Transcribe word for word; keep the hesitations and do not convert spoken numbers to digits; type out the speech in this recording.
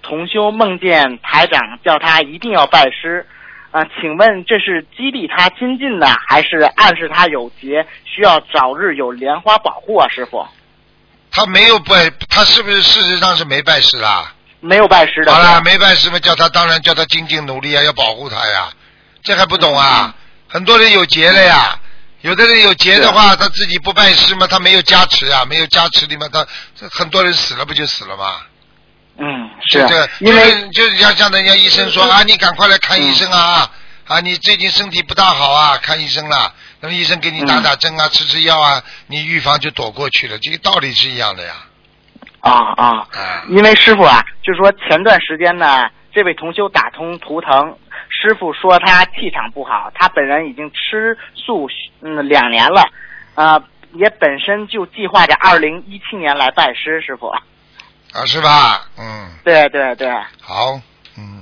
同修梦见台长叫他一定要拜师，啊、呃，请问这是激励他精进呢，还是暗示他有劫，需要早日有莲花保护啊？师傅， 他没有拜，他是不是事实上是没拜师啦？ 没有拜师的。 好了，没拜师嘛，叫他当然叫他精进努力啊，要保护他呀，这还不懂啊？嗯、很多人有劫了呀。有的人有劫的话，他自己不拜师嘛，他没有加持啊，没有加持的嘛，他很多人死了不就死了吗？ 嗯，是。 这个因为就是像像人家医生说、嗯、啊，你赶快来看医生啊、嗯、啊，你最近身体不大好啊，看医生了，那么医生给你打打针啊、嗯、吃吃药啊，你预防就躲过去了，这个道理是一样的呀。 啊啊，因为师傅啊，就说前段时间呢，这位同修打通图腾。师傅说他气场不好，他本人已经吃素嗯两年了，啊、呃，也本身就计划着二零一七年来拜师，师傅。 啊，是吧？嗯。 对对对。 好。